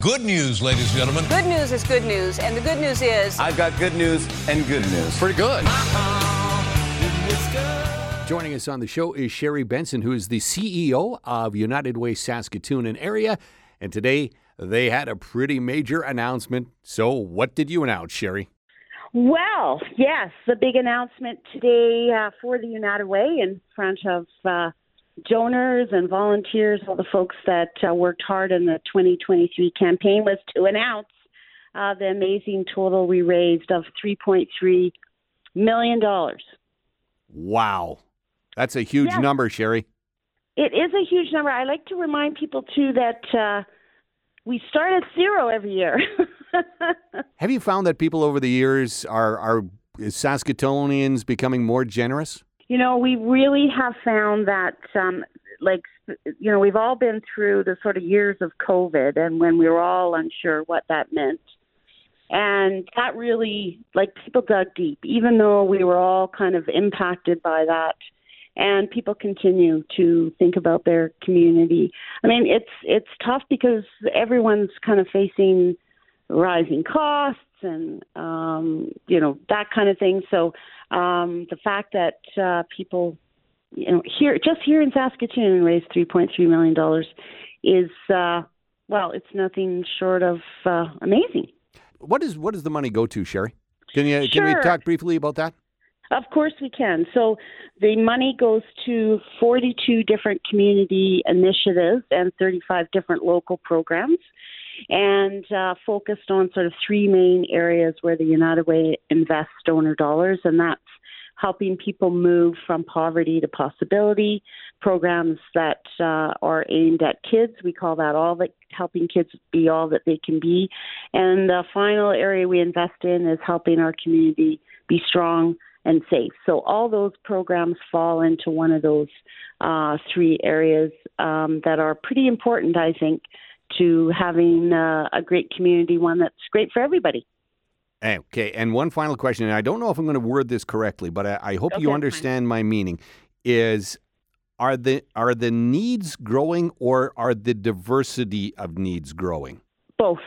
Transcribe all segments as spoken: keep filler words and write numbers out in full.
good news, ladies and gentlemen. Good news is good news, and the good news is... I've got good news and good news. Pretty good. Joining us on the show is Sherry Benson, who is the C E O of United Way Saskatoon and area. And today, they had a pretty major announcement. So what did you announce, Sherry? Well, yes, the big announcement today uh, for the United Way in front of uh, donors and volunteers, all the folks that uh, worked hard in the twenty twenty-three campaign, was to announce uh, the amazing total we raised of three point three million dollars. Wow. That's a huge yes. number, Sherry. It is a huge number. I like to remind people, too, that uh, we start at zero every year. Have you found that people over the years are, are Saskatoonians becoming more generous? You know, we really have found that, um, like, you know, we've all been through the sort of years of COVID and when we were all unsure what that meant. And that really, like, people dug deep, even though we were all kind of impacted by that. And people continue to think about their community. I mean, it's it's tough because everyone's kind of facing rising costs and, um, you know, that kind of thing. So um, the fact that uh, people, you know, here just here in Saskatoon raised three point three million dollars is, uh, well, it's nothing short of uh, amazing. What is what does the money go to, Sherry? Can you Sure. can we talk briefly about that? Of course we can. So the money goes to forty-two different community initiatives and thirty-five different local programs, and uh, focused on sort of three main areas where the United Way invests donor dollars, and that's helping people move from poverty to possibility, programs that uh, are aimed at kids. We call that all that, helping kids be all that they can be. And the final area we invest in is helping our community be strong and safe. So all those programs fall into one of those uh, three areas um, that are pretty important, I think, to having uh, a great community, one that's great for everybody. Okay, and one final question, and I don't know if I'm going to word this correctly, but I, I hope Okay, you understand my meaning, is are the are the needs growing or are the diversity of needs growing? Both.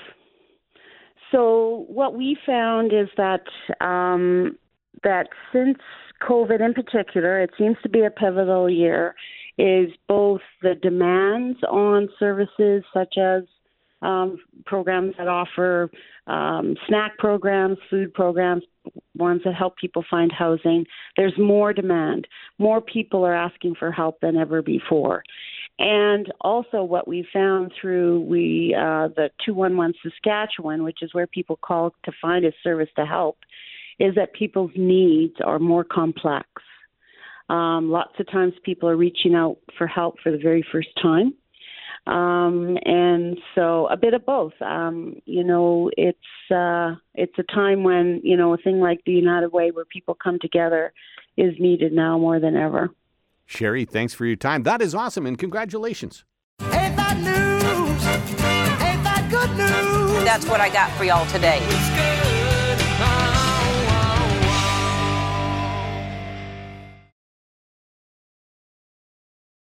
So what we found is that um, that since COVID in particular, it seems to be a pivotal year, is both the demands on services such as um, programs that offer um, snack programs, food programs, ones that help people find housing. There's more demand. More people are asking for help than ever before. And also what we found through we uh, the two one one Saskatchewan, which is where people call to find a service to help, is that people's needs are more complex. Um, lots of times people are reaching out for help for the very first time. Um, and so a bit of both. Um, you know, it's uh, it's a time when, you know, a thing like the United Way where people come together is needed now more than ever. Sherry, thanks for your time. That is awesome, and congratulations. Ain't that news? Ain't that good news? That's what I got for y'all today.